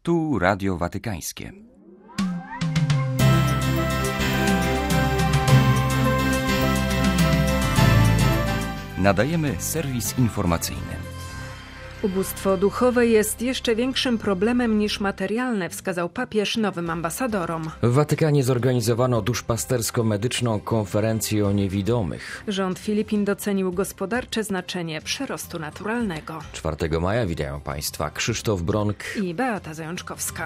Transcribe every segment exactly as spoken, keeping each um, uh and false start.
Tu Radio Watykańskie. Nadajemy serwis informacyjny. Ubóstwo duchowe jest jeszcze większym problemem niż materialne, wskazał papież nowym ambasadorom. W Watykanie zorganizowano duszpastersko-medyczną konferencję o niewidomych. Rząd Filipin docenił gospodarcze znaczenie przyrostu naturalnego. czwartego maja witają Państwa Krzysztof Bronk i Beata Zajączkowska.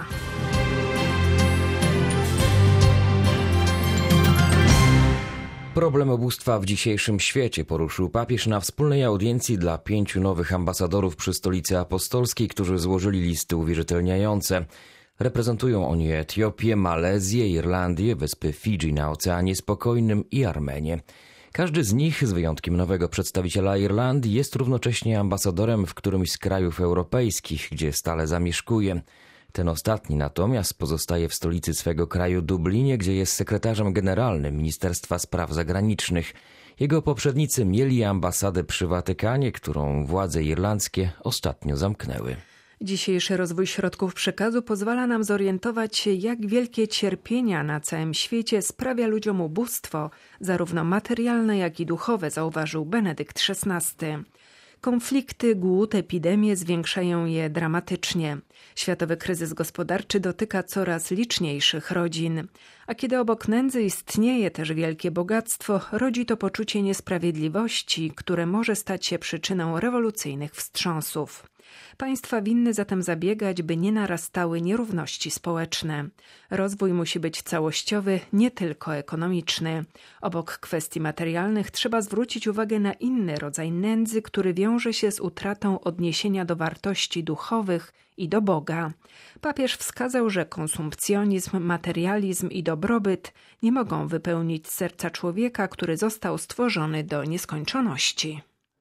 Problem ubóstwa w dzisiejszym świecie poruszył papież na wspólnej audiencji dla pięciu nowych ambasadorów przy Stolicy Apostolskiej, którzy złożyli listy uwierzytelniające. Reprezentują oni Etiopię, Malezję, Irlandię, wyspy Fidżi na Oceanie Spokojnym i Armenię. Każdy z nich, z wyjątkiem nowego przedstawiciela Irlandii, jest równocześnie ambasadorem w którymś z krajów europejskich, gdzie stale zamieszkuje. Ten ostatni natomiast pozostaje w stolicy swego kraju Dublinie, gdzie jest sekretarzem generalnym Ministerstwa Spraw Zagranicznych. Jego poprzednicy mieli ambasadę przy Watykanie, którą władze irlandzkie ostatnio zamknęły. Dzisiejszy rozwój środków przekazu pozwala nam zorientować się, jak wielkie cierpienia na całym świecie sprawia ludziom ubóstwo, zarówno materialne, jak i duchowe, zauważył Benedykt szesnasty. Konflikty, głód, epidemie zwiększają je dramatycznie. Światowy kryzys gospodarczy dotyka coraz liczniejszych rodzin. A kiedy obok nędzy istnieje też wielkie bogactwo, rodzi to poczucie niesprawiedliwości, które może stać się przyczyną rewolucyjnych wstrząsów. Państwa winny zatem zabiegać, by nie narastały nierówności społeczne. Rozwój musi być całościowy, nie tylko ekonomiczny. Obok kwestii materialnych trzeba zwrócić uwagę na inny rodzaj nędzy, który wiąże się z utratą odniesienia do wartości duchowych i do Boga. Papież wskazał, że konsumpcjonizm, materializm i dobrobyt nie mogą wypełnić serca człowieka, który został stworzony do nieskończoności.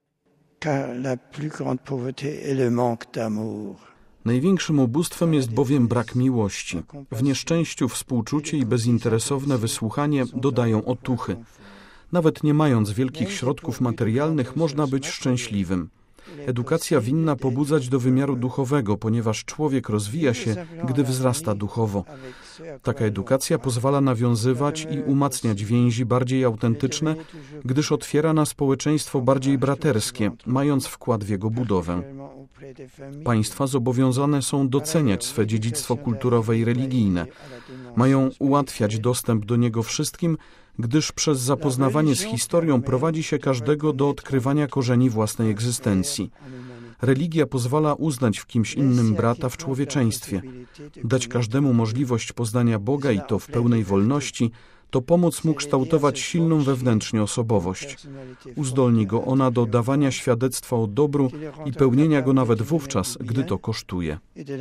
Największym ubóstwem jest bowiem brak miłości. W nieszczęściu współczucie i bezinteresowne wysłuchanie dodają otuchy. Nawet nie mając wielkich środków materialnych, można być szczęśliwym. Edukacja winna pobudzać do wymiaru duchowego, ponieważ człowiek rozwija się, gdy wzrasta duchowo. Taka edukacja pozwala nawiązywać i umacniać więzi bardziej autentyczne, gdyż otwiera na społeczeństwo bardziej braterskie, mając wkład w jego budowę. Państwa zobowiązane są doceniać swe dziedzictwo kulturowe i religijne. Mają ułatwiać dostęp do niego wszystkim, gdyż przez zapoznawanie z historią prowadzi się każdego do odkrywania korzeni własnej egzystencji. Religia pozwala uznać w kimś innym brata w człowieczeństwie. Dać każdemu możliwość poznania Boga i to w pełnej wolności, to pomóc mu kształtować silną wewnętrznie osobowość. Uzdolni go ona do dawania świadectwa o dobru i pełnienia go nawet wówczas, gdy to kosztuje.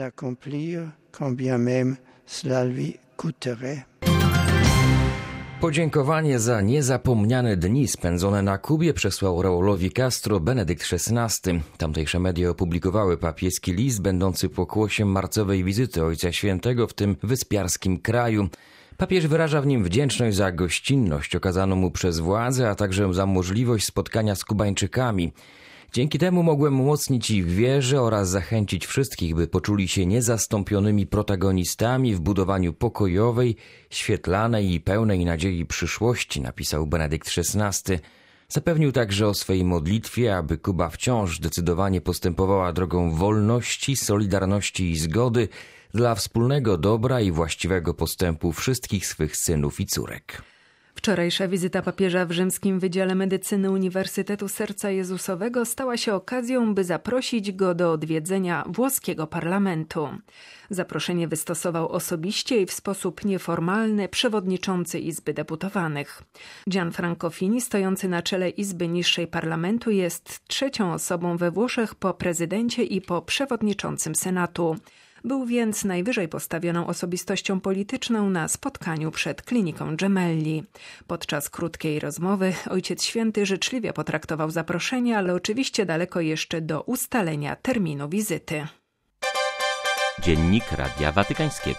Podziękowanie za niezapomniane dni spędzone na Kubie przesłał Raulowi Castro Benedykt szesnasty. Tamtejsze media opublikowały papieski list będący pokłosiem marcowej wizyty Ojca Świętego w tym wyspiarskim kraju. Papież wyraża w nim wdzięczność za gościnność okazaną mu przez władze, a także za możliwość spotkania z Kubańczykami. Dzięki temu mogłem umocnić ich w wierze oraz zachęcić wszystkich, by poczuli się niezastąpionymi protagonistami w budowaniu pokojowej, świetlanej i pełnej nadziei przyszłości, napisał Benedykt szesnasty. Zapewnił także o swej modlitwie, aby Kuba wciąż zdecydowanie postępowała drogą wolności, solidarności i zgody dla wspólnego dobra i właściwego postępu wszystkich swych synów i córek. Wczorajsza wizyta papieża w Rzymskim Wydziale Medycyny Uniwersytetu Serca Jezusowego stała się okazją, by zaprosić go do odwiedzenia włoskiego parlamentu. Zaproszenie wystosował osobiście i w sposób nieformalny przewodniczący Izby Deputowanych. Gianfranco Fini, stojący na czele Izby Niższej Parlamentu, jest trzecią osobą we Włoszech po prezydencie i po przewodniczącym Senatu. Był więc najwyżej postawioną osobistością polityczną na spotkaniu przed kliniką Gemelli. Podczas krótkiej rozmowy Ojciec Święty życzliwie potraktował zaproszenie, ale oczywiście daleko jeszcze do ustalenia terminu wizyty. Dziennik Radia Watykańskiego.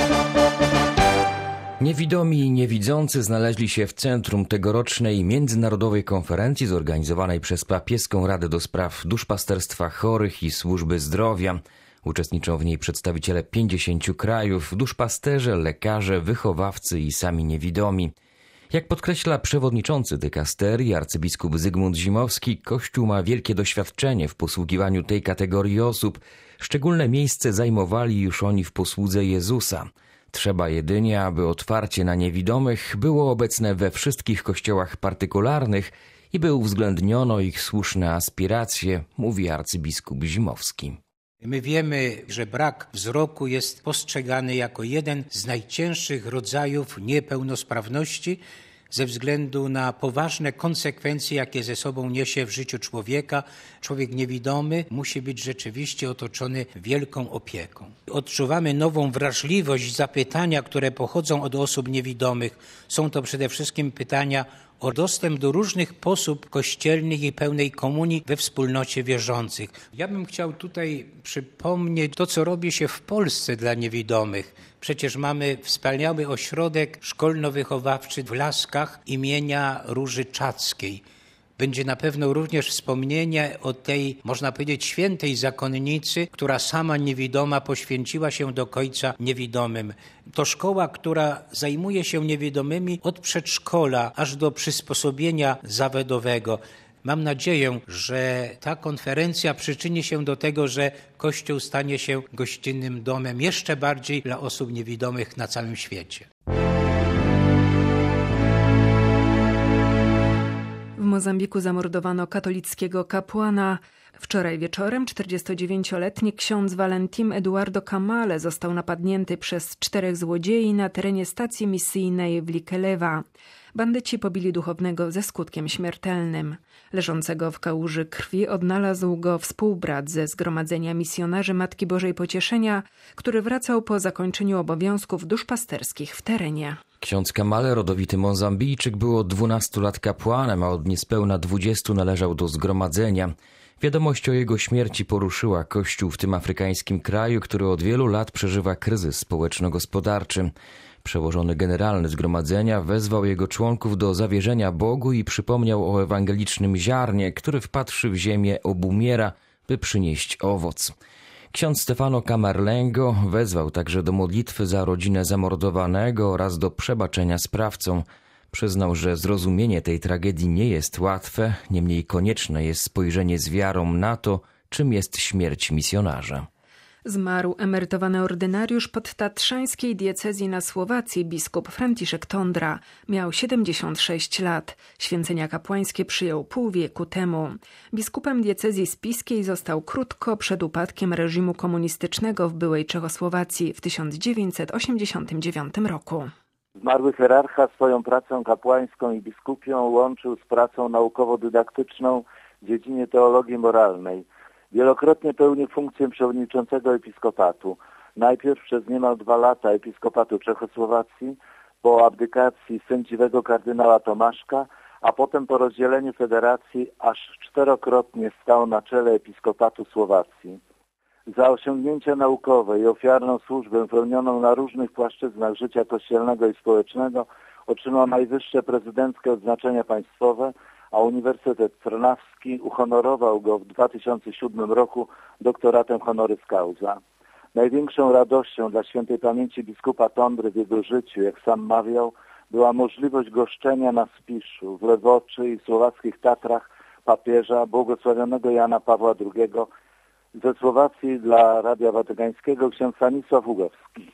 Niewidomi i niewidzący znaleźli się w centrum tegorocznej międzynarodowej konferencji zorganizowanej przez Papieską Radę do Spraw Duszpasterstwa Chorych i Służby Zdrowia. Uczestniczą w niej przedstawiciele pięćdziesięciu krajów, duszpasterze, lekarze, wychowawcy i sami niewidomi. Jak podkreśla przewodniczący dykasterii arcybiskup Zygmunt Zimowski, Kościół ma wielkie doświadczenie w posługiwaniu tej kategorii osób. Szczególne miejsce zajmowali już oni w posłudze Jezusa. Trzeba jedynie, aby otwarcie na niewidomych było obecne we wszystkich kościołach partykularnych i by uwzględniono ich słuszne aspiracje, mówi arcybiskup Zimowski. My wiemy, że brak wzroku jest postrzegany jako jeden z najcięższych rodzajów niepełnosprawności ze względu na poważne konsekwencje, jakie ze sobą niesie w życiu człowieka. Człowiek niewidomy musi być rzeczywiście otoczony wielką opieką. Odczuwamy nową wrażliwość, zapytania, które pochodzą od osób niewidomych. Są to przede wszystkim pytania o dostęp do różnych posób kościelnych i pełnej komunii we wspólnocie wierzących. Ja bym chciał tutaj przypomnieć to, co robi się w Polsce dla niewidomych. Przecież mamy wspaniały ośrodek szkolno-wychowawczy w Laskach imienia Róży Czackiej. Będzie na pewno również wspomnienie o tej, można powiedzieć, świętej zakonnicy, która sama niewidoma poświęciła się do Ojca niewidomym. To szkoła, która zajmuje się niewidomymi od przedszkola aż do przysposobienia zawodowego. Mam nadzieję, że ta konferencja przyczyni się do tego, że Kościół stanie się gościnnym domem jeszcze bardziej dla osób niewidomych na całym świecie. W Mozambiku zamordowano katolickiego kapłana. Wczoraj wieczorem czterdziestodziewięcioletni ksiądz Valentim Eduardo Camale został napadnięty przez czterech złodziei na terenie stacji misyjnej w Likelewa. Bandyci pobili duchownego ze skutkiem śmiertelnym. Leżącego w kałuży krwi odnalazł go współbrat ze Zgromadzenia Misjonarzy Matki Bożej Pocieszenia, który wracał po zakończeniu obowiązków duszpasterskich w terenie. Ksiądz Camale, rodowity Mozambijczyk, był od dwunastu lat kapłanem, a od niespełna dwudziestu należał do zgromadzenia. Wiadomość o jego śmierci poruszyła Kościół w tym afrykańskim kraju, który od wielu lat przeżywa kryzys społeczno-gospodarczy. Przełożony generalny zgromadzenia wezwał jego członków do zawierzenia Bogu i przypomniał o ewangelicznym ziarnie, który wpatrzy w ziemię obumiera, by przynieść owoc. Ksiądz Stefano Camarlengo wezwał także do modlitwy za rodzinę zamordowanego oraz do przebaczenia sprawcom. Przyznał, że zrozumienie tej tragedii nie jest łatwe, niemniej konieczne jest spojrzenie z wiarą na to, czym jest śmierć misjonarza. Zmarł emerytowany ordynariusz podtatrzańskiej diecezji na Słowacji biskup Franciszek Tondra. Miał siedemdziesiąt sześć lat. Święcenia kapłańskie przyjął pół wieku temu. Biskupem diecezji spiskiej został krótko przed upadkiem reżimu komunistycznego w byłej Czechosłowacji w tysiąc dziewięćset osiemdziesiątym dziewiątym roku. Zmarły hierarcha swoją pracę kapłańską i biskupią łączył z pracą naukowo-dydaktyczną w dziedzinie teologii moralnej. Wielokrotnie pełnił funkcję przewodniczącego episkopatu. Najpierw przez niemal dwa lata episkopatu Czechosłowacji, po abdykacji sędziwego kardynała Tomaszka, a potem po rozdzieleniu federacji aż czterokrotnie stał na czele episkopatu Słowacji. Za osiągnięcia naukowe i ofiarną służbę pełnioną na różnych płaszczyznach życia kościelnego i społecznego otrzymał najwyższe prezydenckie odznaczenia państwowe, a Uniwersytet Trnawski uhonorował go w dwa tysiące siódmym roku doktoratem honoris causa. Największą radością dla świętej pamięci biskupa Tondry w jego życiu, jak sam mawiał, była możliwość goszczenia na Spiszu, w Lewoczy i słowackich Tatrach papieża błogosławionego Jana Pawła drugiego. Ze Słowacji dla Radia Watykańskiego ksiądz Stanisław Ugowski.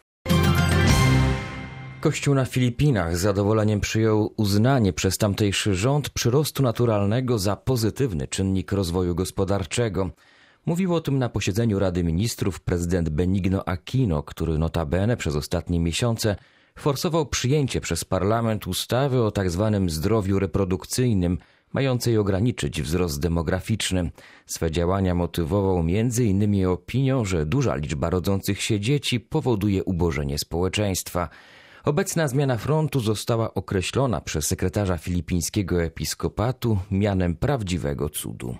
Kościół na Filipinach z zadowoleniem przyjął uznanie przez tamtejszy rząd przyrostu naturalnego za pozytywny czynnik rozwoju gospodarczego. Mówił o tym na posiedzeniu Rady Ministrów prezydent Benigno Aquino, który notabene przez ostatnie miesiące forsował przyjęcie przez parlament ustawy o tzw. zdrowiu reprodukcyjnym, mającej ograniczyć wzrost demograficzny. Swe działania motywował między innymi opinią, że duża liczba rodzących się dzieci powoduje ubożenie społeczeństwa. Obecna zmiana frontu została określona przez sekretarza filipińskiego episkopatu mianem prawdziwego cudu.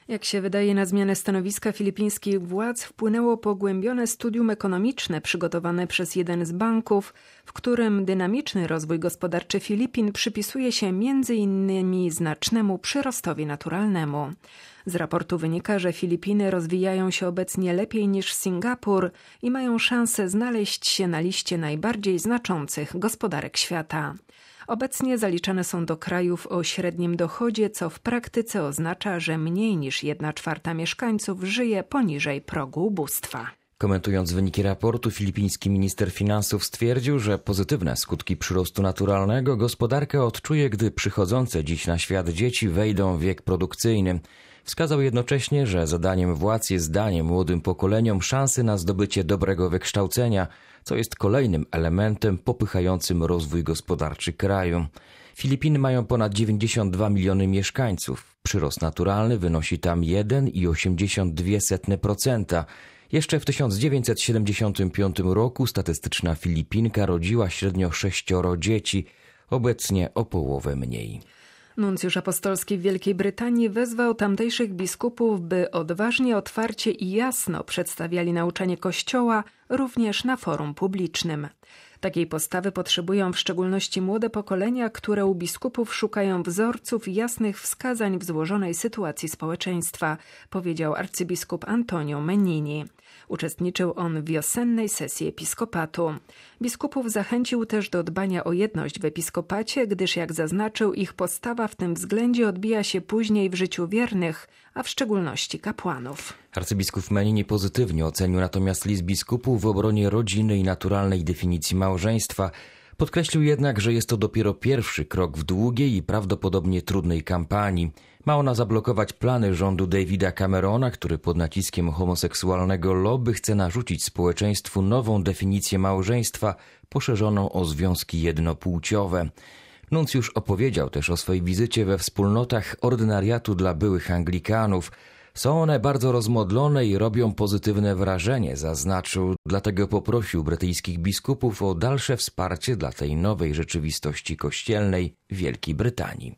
Jak się wydaje, na zmianę stanowiska filipińskich władz wpłynęło pogłębione studium ekonomiczne przygotowane przez jeden z banków, w którym dynamiczny rozwój gospodarczy Filipin przypisuje się między innymi znacznemu przyrostowi naturalnemu. Z raportu wynika, że Filipiny rozwijają się obecnie lepiej niż Singapur i mają szansę znaleźć się na liście najbardziej znaczących gospodarek świata. Obecnie zaliczane są do krajów o średnim dochodzie, co w praktyce oznacza, że mniej niż jedna czwarta mieszkańców żyje poniżej progu ubóstwa. Komentując wyniki raportu, filipiński minister finansów stwierdził, że pozytywne skutki przyrostu naturalnego gospodarka odczuje, gdy przychodzące dziś na świat dzieci wejdą w wiek produkcyjny. Wskazał jednocześnie, że zadaniem władz jest danie młodym pokoleniom szansy na zdobycie dobrego wykształcenia, co jest kolejnym elementem popychającym rozwój gospodarczy kraju. Filipiny mają ponad dziewięćdziesiąt dwa miliony mieszkańców. Przyrost naturalny wynosi tam jeden przecinek osiemdziesiąt dwa procent. Jeszcze w tysiąc dziewięćset siedemdziesiątym piątym roku statystyczna Filipinka rodziła średnio sześcioro dzieci, obecnie o połowę mniej. Nuncjusz apostolski w Wielkiej Brytanii wezwał tamtejszych biskupów, by odważnie, otwarcie i jasno przedstawiali nauczanie Kościoła również na forum publicznym. Takiej postawy potrzebują w szczególności młode pokolenia, które u biskupów szukają wzorców i jasnych wskazań w złożonej sytuacji społeczeństwa, powiedział arcybiskup Antonio Menini. Uczestniczył on w wiosennej sesji episkopatu. Biskupów zachęcił też do dbania o jedność w episkopacie, gdyż jak zaznaczył, ich postawa w tym względzie odbija się później w życiu wiernych, a w szczególności kapłanów. Arcybiskup Menini pozytywnie ocenił natomiast list biskupów w obronie rodziny i naturalnej definicji małżeństwa. Podkreślił jednak, że jest to dopiero pierwszy krok w długiej i prawdopodobnie trudnej kampanii. Ma ona zablokować plany rządu Davida Camerona, który pod naciskiem homoseksualnego lobby chce narzucić społeczeństwu nową definicję małżeństwa poszerzoną o związki jednopłciowe. Nuncjusz opowiedział też o swojej wizycie we wspólnotach ordynariatu dla byłych Anglikanów. Są one bardzo rozmodlone i robią pozytywne wrażenie, zaznaczył, dlatego poprosił brytyjskich biskupów o dalsze wsparcie dla tej nowej rzeczywistości kościelnej w Wielkiej Brytanii.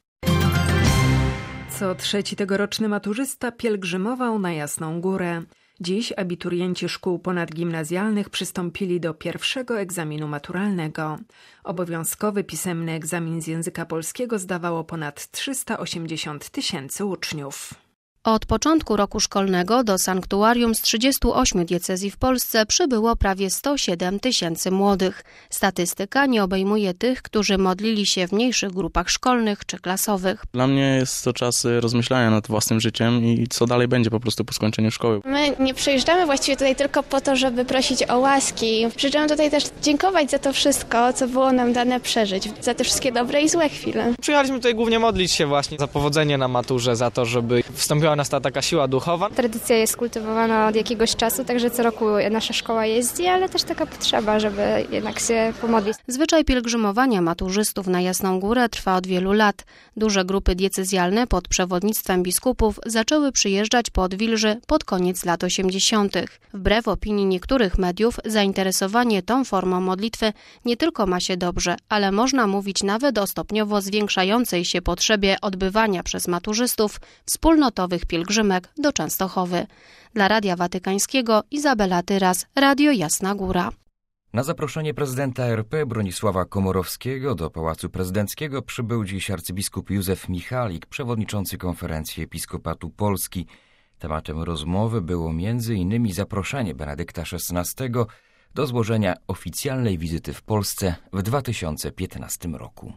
Co trzeci tegoroczny maturzysta pielgrzymował na Jasną Górę. Dziś abiturienci szkół ponadgimnazjalnych przystąpili do pierwszego egzaminu maturalnego. Obowiązkowy pisemny egzamin z języka polskiego zdawało ponad trzysta osiemdziesiąt tysięcy uczniów. Od początku roku szkolnego do sanktuarium z trzydziestu ośmiu diecezji w Polsce przybyło prawie sto siedem tysięcy młodych. Statystyka nie obejmuje tych, którzy modlili się w mniejszych grupach szkolnych czy klasowych. Dla mnie jest to czas rozmyślania nad własnym życiem i co dalej będzie po prostu po skończeniu szkoły. My nie przyjeżdżamy właściwie tutaj tylko po to, żeby prosić o łaski. Przyjeżdżamy tutaj też dziękować za to wszystko, co było nam dane przeżyć, za te wszystkie dobre i złe chwile. Przyjechaliśmy tutaj głównie modlić się właśnie za powodzenie na maturze, za to, żeby wstąpiła nas ta taka siła duchowa. Tradycja jest kultywowana od jakiegoś czasu, także co roku nasza szkoła jeździ, ale też taka potrzeba, żeby jednak się pomodlić. Zwyczaj pielgrzymowania maturzystów na Jasną Górę trwa od wielu lat. Duże grupy diecezjalne pod przewodnictwem biskupów zaczęły przyjeżdżać pod Wilży pod koniec lat osiemdziesiątych. Wbrew opinii niektórych mediów zainteresowanie tą formą modlitwy nie tylko ma się dobrze, ale można mówić nawet o stopniowo zwiększającej się potrzebie odbywania przez maturzystów wspólnotowych pielgrzymek do Częstochowy. Dla Radia Watykańskiego Izabela Tyras, Radio Jasna Góra. Na zaproszenie prezydenta R P Bronisława Komorowskiego do Pałacu Prezydenckiego przybył dziś arcybiskup Józef Michalik, przewodniczący Konferencji Episkopatu Polski. Tematem rozmowy było między innymi zaproszenie Benedykta szesnastego do złożenia oficjalnej wizyty w Polsce w dwa tysiące piętnastym roku.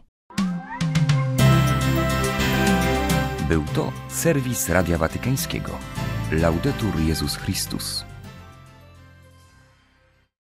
Był to serwis Radia Watykańskiego. Laudetur Jezus Chrystus.